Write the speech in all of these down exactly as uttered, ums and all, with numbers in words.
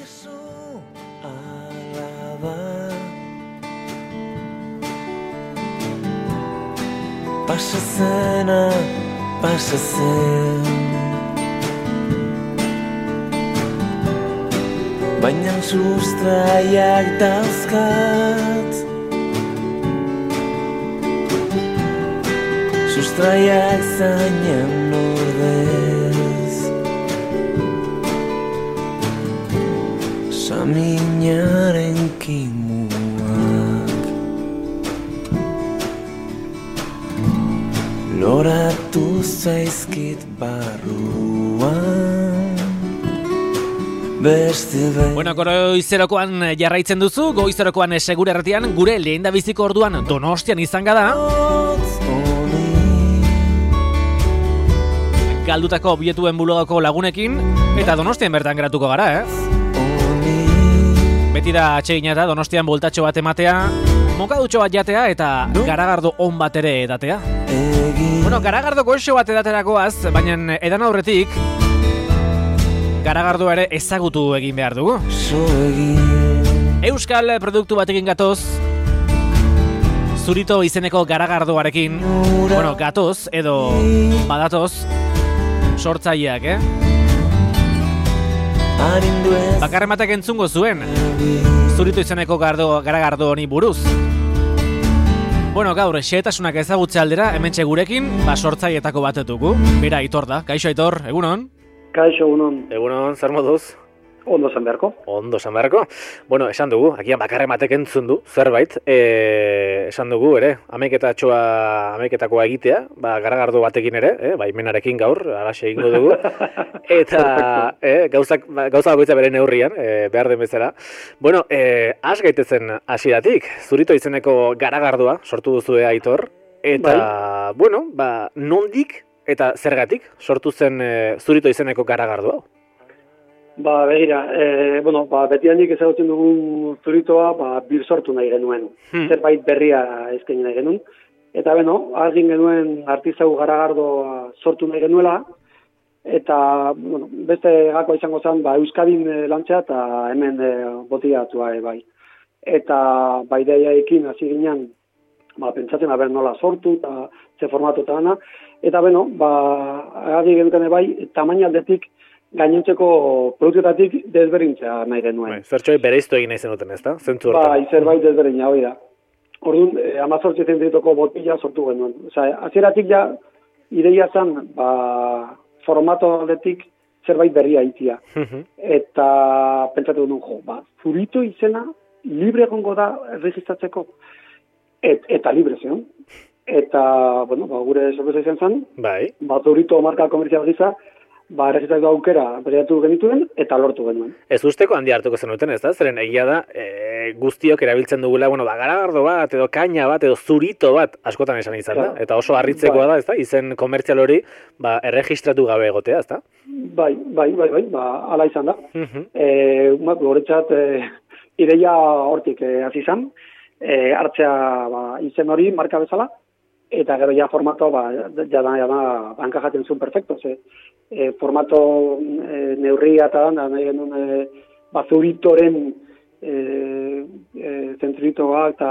Badakizu alaba pasa zena, pasa zen baina sustraiak dauzkat sustraiak zainen ordez saminaren kimuak loratu zaizkit barruan beste behin. Bueno, goizerokoan jarraitzen duzu, goizerokoan segure erretian, gure lehendabiziko orduan Donostian izan gada. Galdutako obietuen bulogako lagunekin, eta Donostian bertan geratuko gara, eh? Beti da atsegina da Donostian boltatxo bat ematea, mokadutxo bat jatea eta garagardo on bat ere edatea. Bueno, garagardo goxo bat edaterakoaz, baina edan aurretik, garagardoa ere ezagutu egin behar dugu. Euskal produktu batekin gatoz, Zurito izeneko garagardoarekin, bueno, gatoz edo badatoz, sortzaileak, eh? Bakarrematek entzungo zuen Zurito izeneko gardo, garagardo honi buruz. Bueno, gaur, xehetasunak ezagutze aldera, hementxe gurekin, ba sortzaileetako batetuko. Bera, Aitor da. Kaixo, Aitor, egunon? Kaixo, egunon. Egunon, zer moduz? Ondo esan beharko. Ondo esan beharko. Bueno, esan dugu, agian bakarrematek entzun du, zerbait. E, esan dugu, ere, ameiketatxoa, ameiketakoa egitea, ba, garagardo batekin ere, eh, ba, imenarekin gaur, alaxe egingo dugu. Eta, eh, gauzak, gauza bakoitza bere neurrian, eh, behar den bezala. Bueno, eh, has gaitezen hasieratik, Zurito izeneko garagardoa, sortu duzue Aitor. Eta, bai. Bueno, ba, nondik eta zergatik sortu zen eh, Zurito izeneko garagardoa? Ba, begira, e, bueno, ba, beti handik ezagutzen dugun Zuritoa, ba, bir sortu nahi genuen. Hmm. Zerbait berria eskaini nahi genuen. Eta, beno, argin genuen artizau garagardoa sortu nahi genuela. Eta, bueno, beste gakoa izango zen, ba, Euskadin e, lantzea eta hemen e, botigatua e, bai. Eta, ba, ideiaekin hasi ginen, ba, pentsatzen haber nola sortu eta ze formatu eta gana. Eta, beno, ba, argin genuen bai, tamaina aldetik, gainontzeko produktuetatik desberdintzea nahi genuen. Zertxoi bereiztu egin nahi zenuten, ezta? Zentzu hortan. Ba, zerbait desberdina, hori da. Orduan, eh, amazortzi zentilitoko botila sortu genuen. Osa, azieratik ja, ideia zen, ba, formato aldetik zerbait berria itia. Eta pentsatu duen, jo, ba, Zurito izena libre egongo da erregistratzeko. Et, eta libre zen. Eta, bueno, ba, gure sorpresa izan zen, bai. Ba, Zurito marka komerzial gisa, ba, erregistratu aukera beratu genituen eta lortu genuen. Ez usteko handi hartuko zenuten, ez da? Zeren egia da, e, guztiok erabiltzen dugula, bueno, ba, garagardo bat, edo kaina bat, edo Zurito bat, askotan esan izan da. Eta oso harritzekoa da, ez da? Izen komertzial hori, ba, erregistratu gabe egotea, ez da? Bai, bai, bai, bai, ba, ala izan da. Uh-huh. E, Goretzat, e, ideia hortik e, hasi izan, e, hartzea ba, izen hori, marka bezala, eta gero ja formato, ba, jada, jada, banka jaten zuen perfecto, ze, E, formato e, neurria eta da, nahi genuen e, ba, Zuritoren e, e, zentritoa eta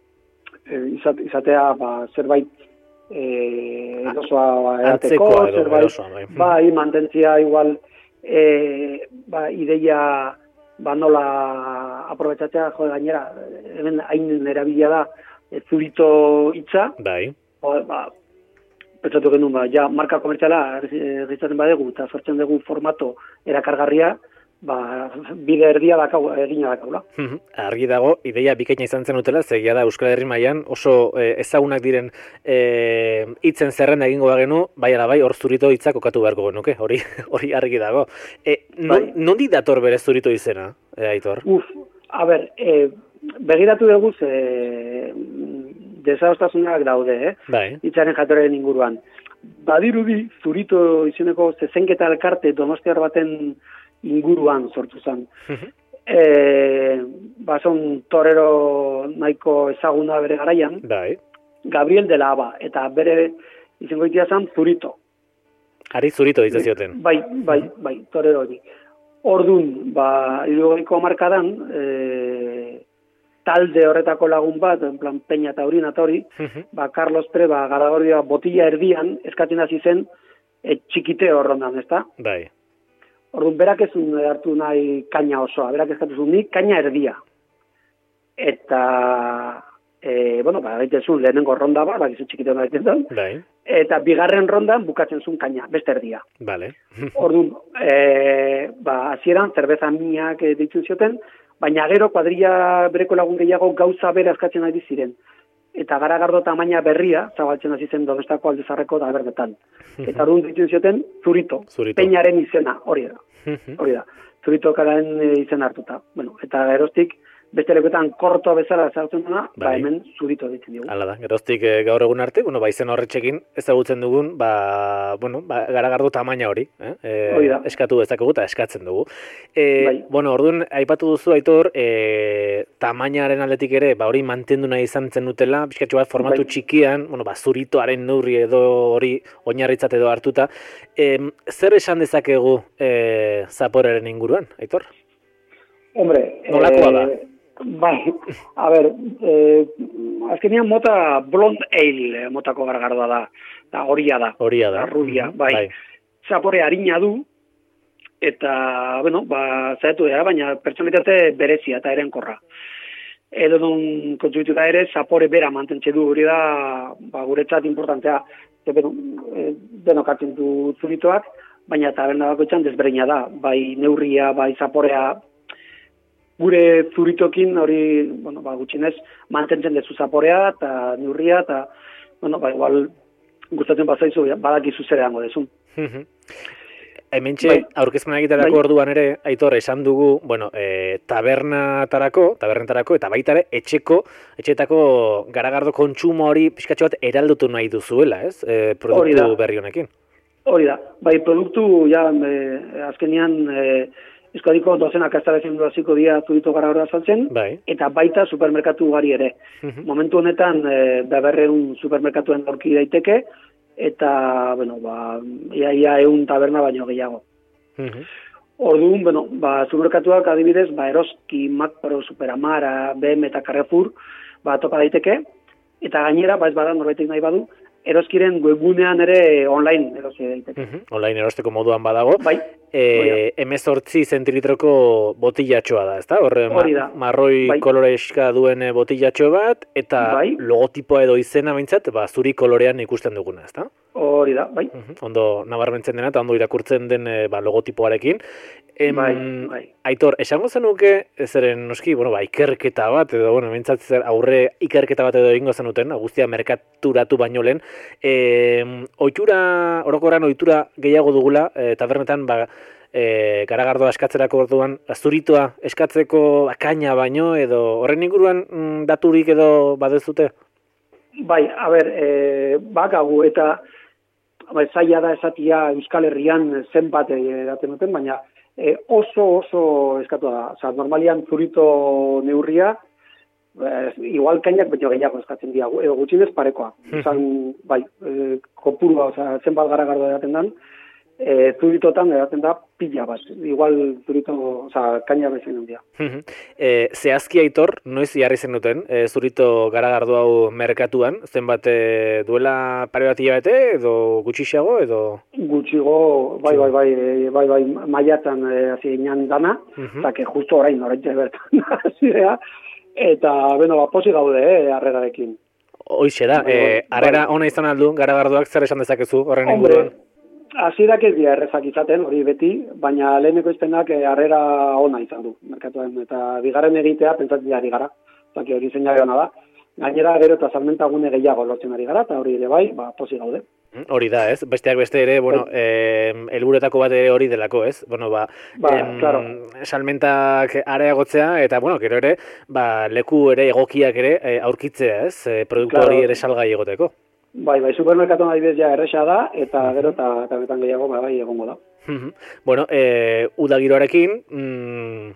e, izat, izatea ba, zerbait e, erosoa ba, erateko, zerbait, erosoa, bai. Bai, mantentzia igual e, ba, ideia ba, nola aprobetxatzea, jo, gainera, hemen hain erabilia da e, Zurito hitza, bai. Ba, ba, pentsatu genuen, ba, ja, marka komertziala registratzen badegu eta sortzen dugu formato erakargarria, ba, bide erdia dakau, egina dakaula. Argi dago, ideia bikaina izan zen utela, zegia da Euskal Herri mailan oso eh, ezagunak diren eh, hitzen zerrenda egingo bagenu, bai ala bai, hor Zurito hitzak kokatu beharko genuke, hori hori argi dago. E, non, bai. Nondi dator bere Zurito izena, eh, Aitor? Uf, a ber, eh, begiratu dugu ze desadostasunak daude, eh? Bai. Hitzaren jatorren inguruan. Badirudi, Zurito izeneko zezenketa elkarte donostiar baten inguruan sortu zen. e, ba, son torero nahiko ezaguna bere garaian. Bai. Gabriel de la Aba, eta bere izango itia zen Zurito. Ari Zurito ditzen zioten. Bai, bai, bai, torero hori. Ordun, ba, hirurogeiko hamarkadan, e, talde horretako lagun bat, en plan Peña eta Urina eta hori, ba, Carlos Pre, ba, Garagordia botila erdian, eskatzen hasi zen, e, txikite horrondan, ezta? Bai. Orduan, berak ezun hartu nahi kaina osoa, berak eskatu zuen nik kaina erdia. Eta, e, bueno, ba, gaitezun lehenengo ronda ba, ba, gizu txikite hona egiten Bai. eta bigarren rondan bukatzen zuen kaina, beste erdia. Vale. Orduan, e, ba, hasieran zerbeza miak e, deitzen zioten, baina gero kuadrilla bereko lagun gehiago gauza bera eskatzen ari ziren. Eta Garagardo tamaina berria, zabaltzen hasi zen Dodestako Aldezarreko da berbetan. Eta orduan deitzen zioten Zurito, Zurito. Peñaren izena, hori da. Hori da. Zurito karen izena hartuta. Bueno, eta geroztik beste lekuetan korto bezala ezagutzen duna, ba Bai. hemen Zurito ditzen dugu. Hala da, geroztik eh, gaur egun arte, bueno, ba, izen horretxekin ezagutzen dugun, ba, bueno, ba, Garagardo tamaina hori, eh? E, Hori da. eskatu dezakegu eta eskatzen dugu. E, Bai. Bueno, orduan, aipatu duzu, Aitor, e, tamainaren aldetik ere, ba, hori mantendu nahi izan zen dutela, pixkatxo bat formatu Bai. txikian, bueno, ba, Zuritoaren neurri edo hori oinarritzat edo hartuta. E, zer esan dezakegu e, Zaporeren inguruan, Aitor? Hombre, Nolakoa da? eh, bai, a ber, eh, azkenean mota blond ale motako Garagardoa da, da horia da. Horia da. Rubia, Mhm, bai. bai. Zapore harina du, eta, bueno, ba, zaitu da, baina pertsonalitate berezia eta erenkorra. Edo non kontsumituta ere, zapore bera mantentxe du, hori da, ba, guretzat importantea. Beno, e, denok hartzen du Zuritoak, baina taberna bakoitzan desberdina da, bai neurria, bai zaporea, gure Zuritokin hori, bueno, ba, gutxinez, mantentzen dezu zaporea eta neurria, eta, bueno, ba, igual, gustatzen bazaizu, badakizu zer edango dezun. Hementxe, Bai. aurkezpena egiterako Bai. orduan ere, Aitor, esan dugu, bueno, e, tabernatarako, tabernetarako, eta baita ere, etxeko, etxetako Garagardo kontsumo hori pixkatxo bat eraldutu nahi duzuela, ez? E, Hori produktu da. berri honekin. Hori da, bai, produktu, ja, e, azkenian, e, Euskadiko dozenak aztarazen du hasiko dira Zurito Garagardoa saltzen, Bai. eta baita supermerkatu ugari ere. Mhm. Momentu honetan, e, berreun supermerkatuen aurki daiteke, eta, bueno, ba, ia, ia eun taberna baino gehiago. Mhm. Orduan, bueno, ba, supermerkatuak adibidez, ba, Eroski, Makro, Superamara, B M eta Carrefour, ba, topa daiteke, eta gainera, ba, ez bada norbaitek nahi badu, Eroskiren webgunean ere online erosi daiteke. Mhm. Online erosteko moduan badago. Bai, E, hemezortzi zentilitroko botillatxoa da, ezta? Horre, ma- Hori da. marroi Bai. koloreska duen eh, botillatxo bat, eta Bai. logotipoa edo izena behintzat, ba, zuri kolorean ikusten duguna, ezta? hori da, bai. Mhm. Ondo nabarmentzen dena eta ondo irakurtzen den e, ba, logotipoarekin. Em, Bai, bai. Aitor, esango zenuke, zeren noski, bueno, ba, ikerketa bat, edo, bueno, behintzat zer aurre ikerketa bat edo egingo zenuten, guztia merkaturatu baino lehen, e, ohitura, orokorran ohitura gehiago dugula, e, tabernetan, ba, e, Garagardoa eskatzerako orduan, Zuritoa eskatzeko akaina baino, edo horren inguruan mm, daturik edo badezute? Bai, a ber, e, bakagu eta ba, zaila da esatia Euskal Herrian zenbat edaten duten, baina e, oso oso eskatu da. Osa, normalian Zurito neurria, e, igual kainak baino gehiago eskatzen dira, edo gutxinez parekoa. Osan, bai, e, kopurua, oza, zenbat Garagardo edaten dan, e, Zuritotan edaten da pila bat. Igual Zurito, oza, kaina bezain handia. E, zehazki, Aitor, noiz jarri zenuten e, Zurito Garagardo hau merkatuan, zenbat e, duela pare bat hilabete edo gutxixago edo... Gutxigo, bai, bai, bai, e, bai, bai, maiatan e, hasi ginen dana, Mhm. eta que justo orain, orain bertan hasi gea, eta, beno, ba, posi gaude, eh, harrerarekin. Hoixe da, Bai, e, bai. harrera ona izan aldu, Garagardoak zer esan dezakezu horren Hombre, inguruan? hasierak ez dira errezak izaten, hori beti, baina leheneko iztenak e, harrera ona izan du, merkatuan, eta bigarren egitea pentsatzen ari gara, zaki hori zeinale ona da. Gainera, gero eta salmenta gune gehiago lortzen ari gara, eta hori ere bai, ba, posi gaude. Hori da, ez? Besteak beste ere, bueno, eh, helburuetako bat ere hori delako, ez? Bueno, ba, Ba, em, claro. salmentak areagotzea eta, bueno, gero ere, ba, leku ere egokiak ere eh, aurkitzea, ez? Eh, produktu Claro. hori ere salgai egoteko. Bai, bai, supermerkatuan adibidez ja erresa da, eta gero eta eta betan gehiago, ba, bai, egongo da. Mhm. Bueno, e, uda giroarekin, mm,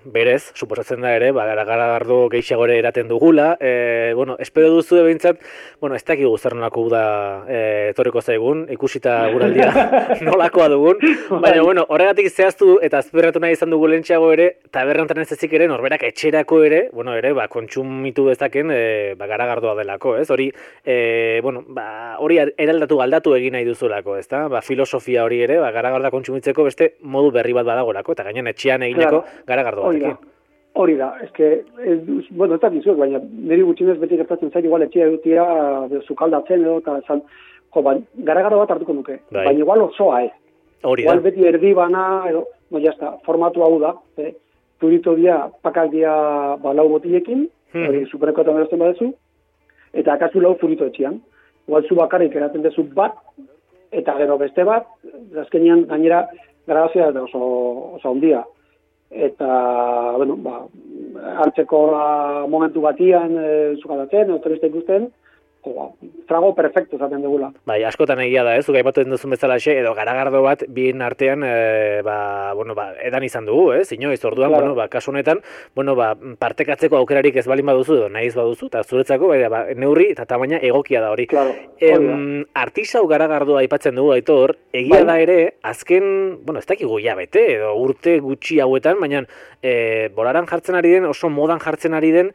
berez, suposatzen da ere, ba, garagardo gehiago ere eraten dugula, e, bueno, espero duzu behintzat, bueno, ez dakigu zer nolako da e, etorriko zaigun, ikusita guraldia nolakoa dugun, baina, bueno, horregatik zehaztu eta azperratu nahi izan dugu lentxeago ere, tabernan ez ezik ere, norberak etxerako ere, bueno, ere, ba, kontsumitu dezaken, e, ba, garagardoa delako, ez? Hori, e, bueno, ba, hori eraldatu aldatu egin nahi duzulako, ezta? Ba, filosofia hori ere, ba, garagardoa kontsumitzeko beste modu berri bat badagolako, eta gainen etxean egineko claro. Garagardo batekin. Hori da, eske, ez, bueno, ez da bizuek, baina niri gutxinez beti gertatzen zait, igual etxea dutia, zukaldatzen edo, eta esan, jo, ba, garagardo bat hartuko nuke, bai. Baina igual osoa ez. Hori da. Igual beti erdi bana, edo, no, jazta, formatu hau da, eh? Turito dia, pakak dia, ba, lau botilekin, hmm. hori superekoetan erazten badezu, eta akazu lau zurito etxean. Igual zu bakarrik eraten dezu bat, eta gero beste bat, azkenean gainera grabazioa da oso, oso ondia. Eta, bueno, ba, hartzeko momentu batian e, zukadatzen, autorista ikusten, jo, ba, trago perfecto zaten dugula. Bai, askotan egia da, ez, zuka ipatu duzun bezala xe, edo garagardo bat bien artean, e, ba, bueno, ba, edan izan dugu, ez, inoiz, orduan, claro. Bueno, ba, kasu honetan, bueno, ba, partekatzeko aukerarik ez balin baduzu, edo nahiz baduzu, eta zuretzako, ba, neurri eta tamaina egokia da hori. Claro, em, artisau garagardoa aipatzen dugu, Aitor, egia bai. Da ere, azken, bueno, ez dakigu ja bete, edo urte gutxi hauetan, baina e, bolaran jartzen ari den, oso modan jartzen ari den,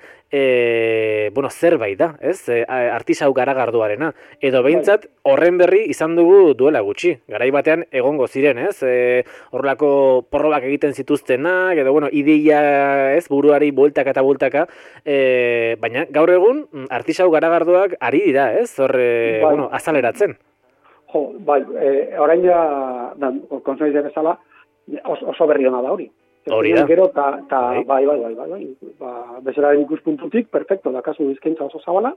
e, bueno, zerbait da, ez, e, artisau garagardoarena, edo behintzat horren berri izan dugu duela gutxi, garai batean egongo ziren, ez, e, horrelako porrobak egiten zituztenak, edo, bueno, ideia, ez, buruari bueltaka eta bueltaka, e, baina gaur egun artisau garagardoak ari dira, ez, horre, bai. Bueno, azaleratzen. Jo, bai, e, orain ja, konsoizia bezala, oso, oso berri hona da hori. Hori da. Gero, ta, ta, bai, bai, bai, bai, bai, ba, bezalaren ikuspuntutik, perfecto, da kasu bizkaintza oso zabala,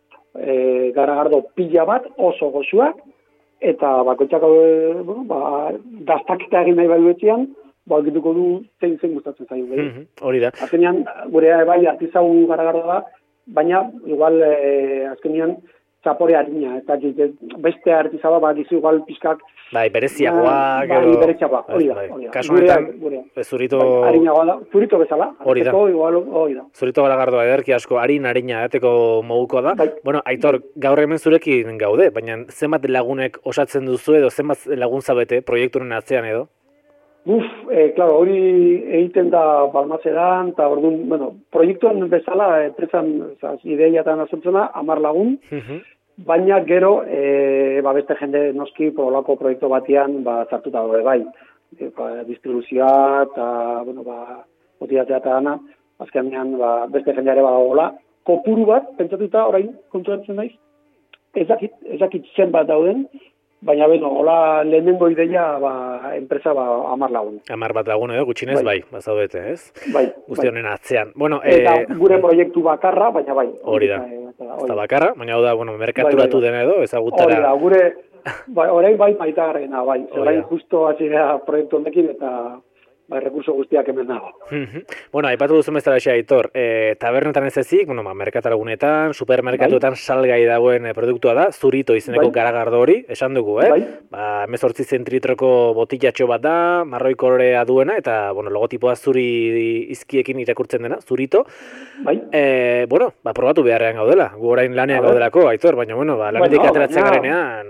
e, garagardo pila bat, oso goxua, eta bakoitzak, e, bueno, ba, daztakita egin nahi baduetzean, ba, gituko du zein zein gustatzen zaio. Mm -hmm, hori da. Azkenean, gurea bai, artizau garagardo da, baina, igual, e, azkenean, zapore harina, eta beste artizaba, ba, gizu igual pizkak, bai, bereziagoak, bai, edo... bereziagoak, hori da, hori da. Kasu honetan, zurito... Bai, harinagoa da, zurito bezala, hori da. Hori da. Zurito garagardoa ederki asko, harin harina ateko moguko da. Bai. Bueno, Aitor, gaur hemen zurekin gaude, baina zenbat lagunek osatzen duzu edo zenbat lagun zabete proiekturen atzean edo? Uf, eh, claro, hori egiten da Balmazeran, eta orduan, bueno, proiektuan bezala, enpresan, ideiatan azultzena, amar lagun, uh-huh. Baina gero, e, ba, beste jende noski, polako proiektu batian, ba, zartuta daude bai. E, ba, distribuzioa, eta, bueno, ba, motivatzea eta dana, azkenean, ba, beste jendeare badagoela. Kopuru bat, pentsatuta, orain, konturatzen naiz, ez dakit, ez dakit zenbat dauden, baina, beno, hola lehenengo ideia, ba, enpresa, ba, amar lagun. Amar bat lagun edo, gutxinez, bai, bai bazaudete, ez? Bai. Guzti honen atzean. Bueno, eta e... gure proiektu bakarra, baina bai. Hori da. Eta bakarra, baina hau da, bueno, merkaturatu bai, bai, bai. Den edo, ezagutara... Hori da, gure, bai, orain bai maitagarrena, bai. Orain justo hasi gara proiektu honekin eta... bai, rekurso guztiak hemen dago. Bueno, aipatu duzu bezala xe, Aitor, e, tabernetan ez ezik, bueno, ma, merkatalagunetan, supermerkatuetan bai. Salgai dagoen e, produktua da, zurito izeneko bai. Garagardo hori, esan dugu, eh? Bai. Ba, hemezortzi zentritroko botillatxo bat da, marroi kolorea duena, eta, bueno, logotipoa zuri izkiekin irakurtzen dena, zurito. Bai. E, bueno, ba, probatu beharrean gaudela, gu orain lanean gaudelako, Aitor, baina, bueno, ba, lanetik bueno, ateratzen baina... garenean,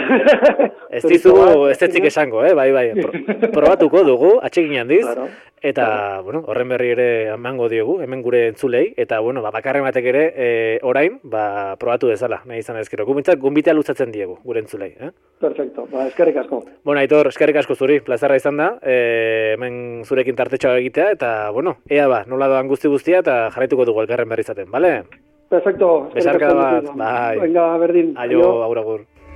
e, ez dizugu, ez etzik esango, eh? Bai, bai, Pro, probatuko dugu, atsegin handiz, claro. Eta, claro. Bueno, horren berri ere emango diogu, hemen gure entzulei, eta, bueno, ba, bakarren batek ere, e, orain, ba, probatu dezala, nahi izan ezkero. Gumintzak, gumbitea luzatzen diegu, gure entzulei, eh? Perfecto, ba, eskerrik asko. Bueno, Aitor, eskerrik asko zuri, plazarra izan da, e, hemen zurekin tartetxoa egitea, eta, bueno, ea ba, nola doan guzti guztia, eta jarraituko dugu elkarren berri izaten, bale? Perfecto. Besarka bat, bai. Venga, berdin. Aio, agur, agur.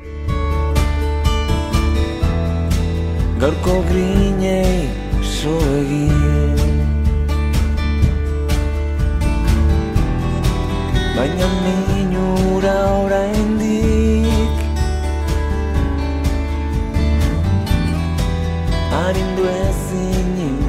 Gaurko grinei so egin, baina minura oraindik arindu ezin